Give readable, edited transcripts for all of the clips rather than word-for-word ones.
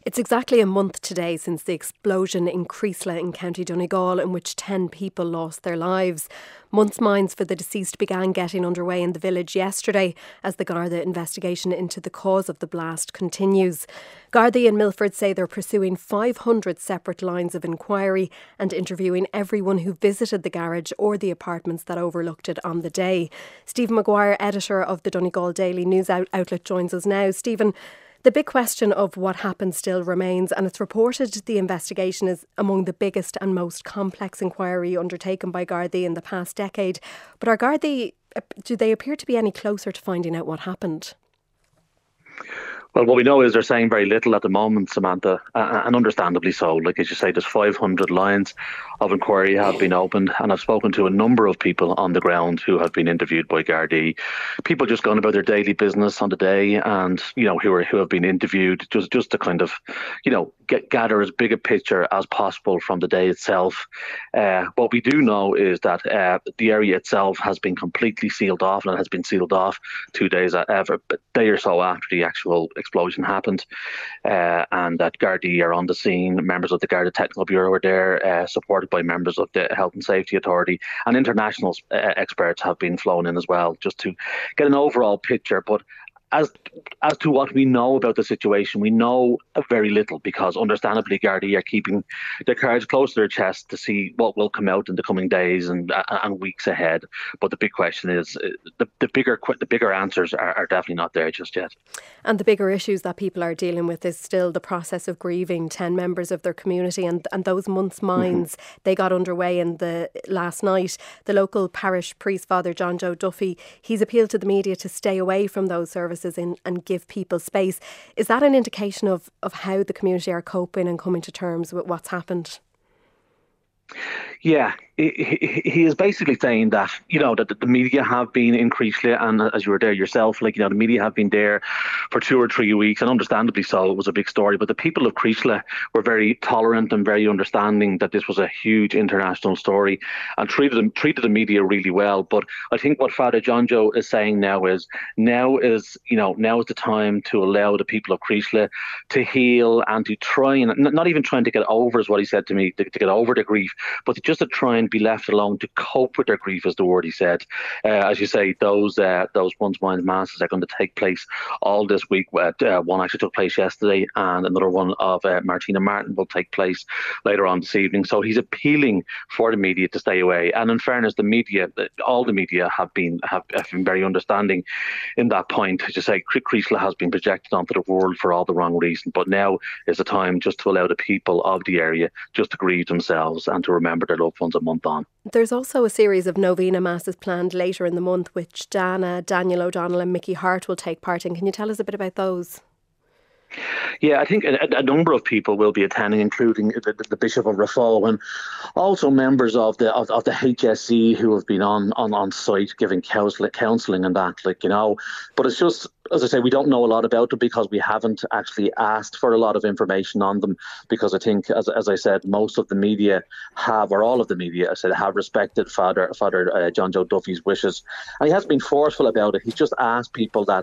It's exactly a month today since the explosion in Creeslough in County Donegal, in which 10 people lost their lives. Months mines for the deceased began getting underway in the village yesterday as the Garda investigation into the cause of the blast continues. Gardaí in Milford say they're pursuing 500 separate lines of inquiry and interviewing everyone who visited the garage or the apartments that overlooked it on the day. Stephen Maguire, editor of the Donegal Daily News outlet, joins us now. Stephen, the big question of what happened still remains, and it's reported the investigation is among the biggest and most complex inquiry undertaken by Gardaí in the past decade. But are Gardaí, do they appear to be any closer to finding out what happened? Well, what we know is they're saying very little at the moment, Samantha, and understandably so. Like, as you say, there's 500 lines of inquiry have been opened, and I've spoken to a number of people on the ground who have been interviewed by Gardaí. People just going about their daily business on the day, and who have been interviewed just to kind of gather as big a picture as possible from the day itself. What we do know is that the area itself has been completely sealed off, and it has been sealed off 2 days, a day or so after the actual explosion happened, and that Gardaí are on the scene. Members of the Garda Technical Bureau are there, supported by members of the Health and Safety Authority, and international experts have been flown in as well, just to get an overall picture. But as to what we know about the situation, we know very little, because understandably Gardaí are keeping their cards close to their chest to see what will come out in the coming days and weeks ahead. But the big question is, the bigger answers are definitely not there just yet. And the bigger issues that people are dealing with is still the process of grieving 10 members of their community, and those months' mines, they got underway in the last night. The local parish priest, Father John Joe Duffy, he's appealed to the media to stay away from those services and give people space. Is that an indication of how the community are coping and coming to terms with what's happened? Yeah, he is basically saying that, that the media have been in Creeslough, and as you were there yourself, the media have been there for 2 or 3 weeks, and understandably so. It was a big story, but the people of Creeslough were very tolerant and very understanding that this was a huge international story, and treated the media really well. But I think what Father John Joe is saying now is the time to allow the people of Creeslough to heal and to try, and not even trying to get over, is what he said to me, to get over the grief, but just to try and be left alone to cope with their grief, is the word he said. As you say, those Once Mines masses are going to take place all this week. One actually took place yesterday, and another one of Martina Martin will take place later on this evening. So he's appealing for the media to stay away. And in fairness, all the media have been very understanding in that point. As you say, Creeslough has been projected onto the world for all the wrong reasons, but now is the time just to allow the people of the area just to grieve themselves and to remember their loved ones a month on. There's also a series of novena masses planned later in the month, which Daniel O'Donnell and Mickey Hart will take part in. Can you tell us a bit about those? Yeah, I think a number of people will be attending, including the Bishop of Raphoe, and also members of the HSE who have been on site giving counselling and that, But it's just, as I say, we don't know a lot about them because we haven't actually asked for a lot of information on them, because I think, as I said, most of the media all of the media, have respected Father John Joe Duffy's wishes, and he hasn't been forceful about it. He's just asked people that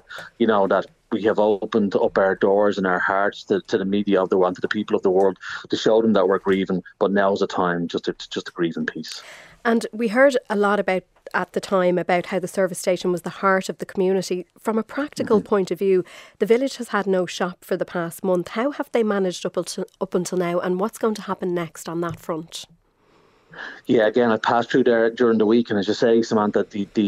we have opened up our doors and our hearts to the media of the world, to the people of the world, to show them that we're grieving. But now's the time just to grieve in peace. And we heard a lot at the time about how the service station was the heart of the community. From a practical point of view, the village has had no shop for the past month. How have they managed up until now, and what's going to happen next on that front? Yeah, again, I passed through there during the week, and as you say, Samantha,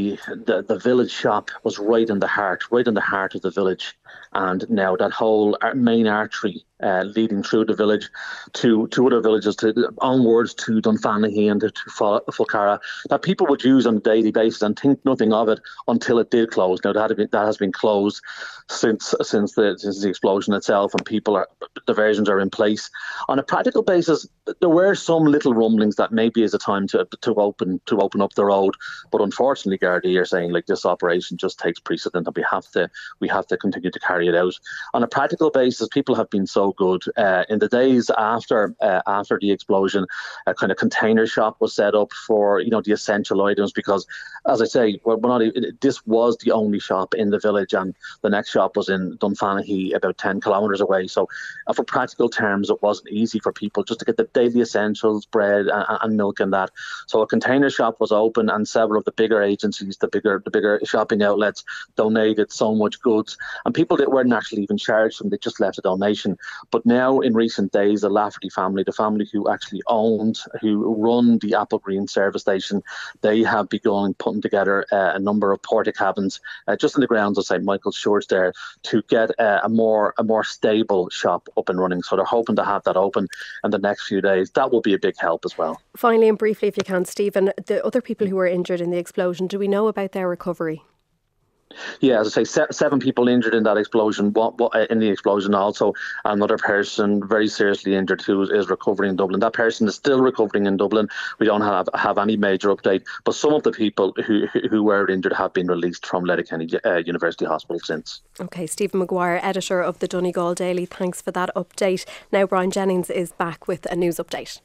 the village shop was right in the heart of the village, and now that whole main artery leading through the village to other villages, onwards to Dunfanaghy and to Fulcarra, that people would use on a daily basis and think nothing of it until it did close. Now that has been closed since the explosion itself, and diversions are in place. On a practical basis, there were some little rumblings that maybe is a time to open up the road, but unfortunately Gardaí are saying this operation just takes precedent, and we have to continue to to carry it out. On a practical basis, people have been so good. In the days after the explosion, a kind of container shop was set up for the essential items, because, as I say, this was the only shop in the village, and the next shop was in Dunfanaghy, about 10 kilometres away. So for practical terms, it wasn't easy for people just to get the daily essentials, bread and milk and that. So a container shop was open, and several of the bigger agencies, the bigger shopping outlets, donated so much goods, and people that weren't actually even charged them, they just left a donation. But now, in recent days, the Lafferty family, the family who actually who run the Applegreen service station, they have begun putting together a number of porta cabins just in the grounds of St Michael's Church there, to get a more stable shop up and running. So they're hoping to have that open in the next few days. That will be a big help as well. Finally, and briefly, if you can, Stephen, the other people who were injured in the explosion, do we know about their recovery? Yeah, as I say, 7 people injured in that explosion. In the explosion, also another person very seriously injured who is recovering in Dublin. That person is still recovering in Dublin. We don't have any major update, but some of the people who were injured have been released from Letterkenny University Hospital since. Okay, Stephen Maguire, editor of the Donegal Daily. Thanks for that update. Now Brian Jennings is back with a news update.